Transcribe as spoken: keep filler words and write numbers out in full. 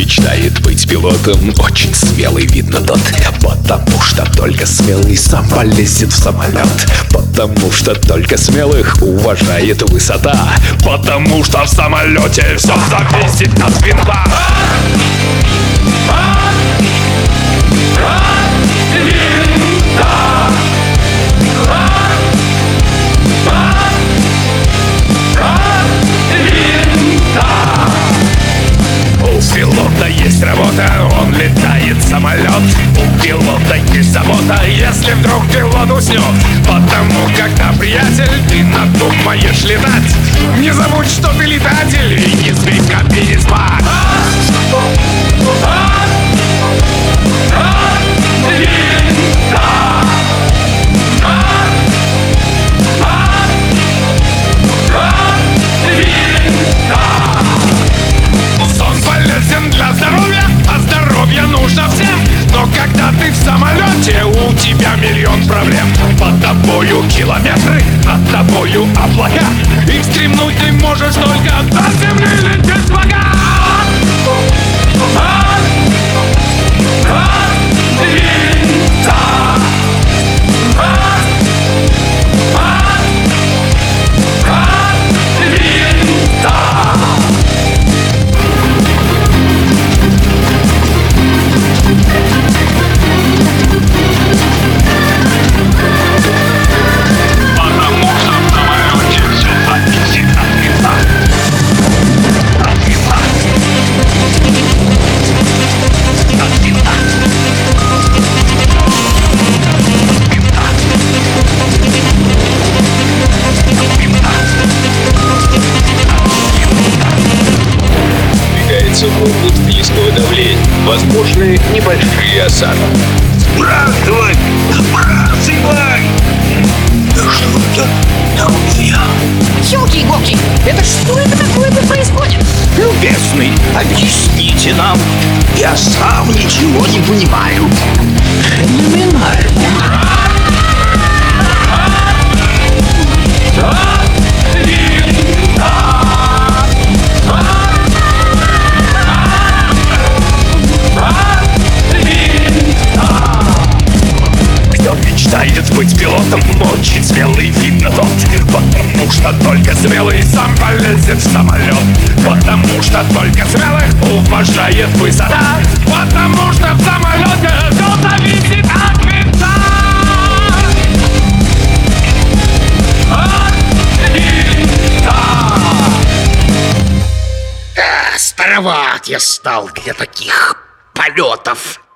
мечтает быть пилотом, очень смелый, видно, тот. Потому что только смелый сам полезет в самолет. Потому что только смелых уважает высота. Потому что в самолете все зависит от винта. У пилота есть работа, он летает самолет. У пилота есть забота, если вдруг пилот уснет. Потому когда, приятель, ты надумаешь летать, не забудь, что ты летатель, и не спи в кабине спать. Для здоровья, а здоровье нужно всем. Но когда ты в самолете, у тебя миллион проблем. Под тобою километры, над тобою облака. И стремнуть ты можешь только до земли лететь врага. Пункт низкого давления. Возможны небольшие осадки. Сбрасывай! Сбрасывай! Да что это такое? Ёлки-иголки, это что это такое-то происходит? Любезный, объясните нам. Я сам ничего не понимаю. Феноменально. Мечтает быть пилотом, очень смелый, видно, тот. Потому что только смелый сам полезет в самолет. Потому что только смелых уважает высота. Потому что в самолете все зависит от винта. От винта. А, староват я стал для таких полетов.